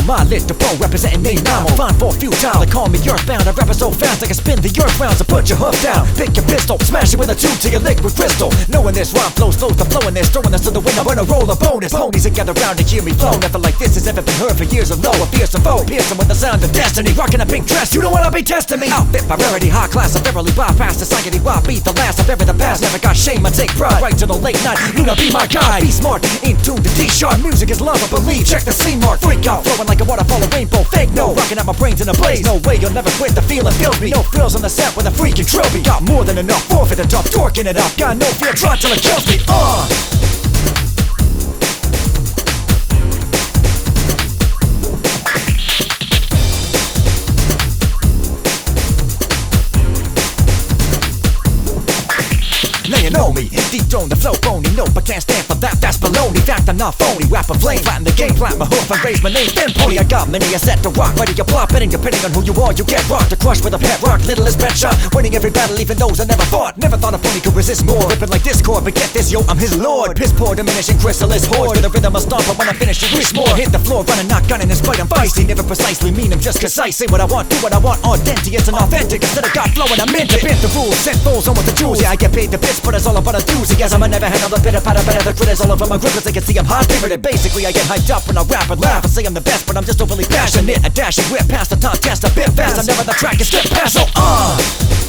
my little bro representing Namo. Fine for futile, they call me earthbound. I rap it so fast I can spin the earth round. So put your hoof down, pick your pistol, smash it with a tube to your liquid crystal. Knowing this rhyme flows the flow in this, throwing this to the wind. I'm gonna roll a bonus. Ponies that gather round to hear me flow. Nothing like this has ever been heard for years alone. A fearsome foe, piercing with the sound of destiny. Rocking a pink dress, you don't wanna be testing me. Outfit by rarity, high class, I barely bypass society. Why beat the last? I bury the past, never got shame, I take pride. Right to the late night, Luna be my guide. Be smart, into the D-sharp. Music is love, I believe. Check the C mark, freak out, flowing like a waterfall, a rainbow. Fake no, rocking out my brains in a blaze. No way, you'll never quit, the feeling fills me. No frills on the set with a freaking trophy. Got more than enough, forfeit the tough, dorking it up. Got no fear, try till it kills me. Now you know me, deep tone, the flow phony. Nope, I can't stand for that, that's baloney. Fact, I'm not phony, rap a flame. Flatten the game, plant my hoof and raise my name. Then pony, I got many a set to rock. Ready to plop, and depending on who you are, you get rocked. To crush with a pet rock, littlest pet shot. Winning every battle, even those I never fought. Never thought a pony could resist more. Ripping like Discord, but get this, yo, I'm his lord. Piss poor, diminishing chrysalis horde. To the rhythm I stomp, but when I finish, you wish more. Hit the floor, running, not gunning, in spite I'm feisty. Never precisely mean, I'm just concise. Say what I want, do what I want, authentic. It's an authentic, instead of God flowing, I'm into it. Bent the rules, sent fools on with the jewels. Yeah, I get paid the bits, but it's all about a enthusiasm. I never handle the bitter patter, better the critters all over my grip, cause they can see I'm hot favorite. Basically, I get hyped up when I rap and laugh. I say I'm the best, but I'm just overly passionate. A dashing whip past the contest a bit fast. I'm never the track and slip past, so